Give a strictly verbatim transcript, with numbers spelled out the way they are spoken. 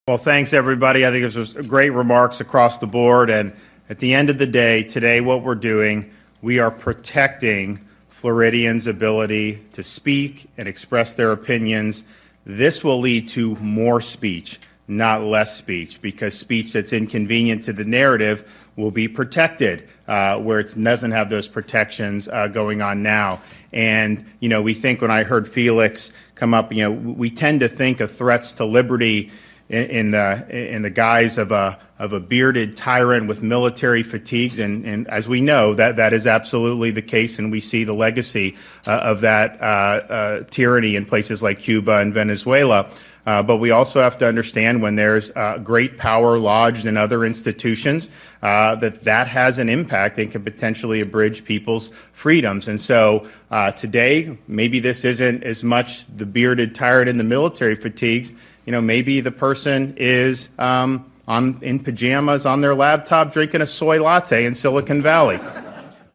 Well, thanks, everybody. I think it was great remarks across the board. And at the end of the day, today what we're doing, we are protecting Floridians' ability to speak and express their opinions. This will lead to more speech, not less speech, because speech that's inconvenient to the narrative will be protected, uh, where it doesn't have those protections uh, going on now. And, you know, we think when I heard Felix come up, you know, we tend to think of threats to liberty in, in the in the guise of a of a bearded tyrant with military fatigues, and, and as we know, that that is absolutely the case, and we see the legacy uh, of that uh, uh, tyranny in places like Cuba and Venezuela. Uh, but we also have to understand when there's uh, great power lodged in other institutions, uh, that that has an impact and can potentially abridge people's freedoms. And so uh, today, maybe this isn't as much the bearded tyrant in the military fatigues. You know, maybe the person is um, on in pajamas on their laptop drinking a soy latte in Silicon Valley.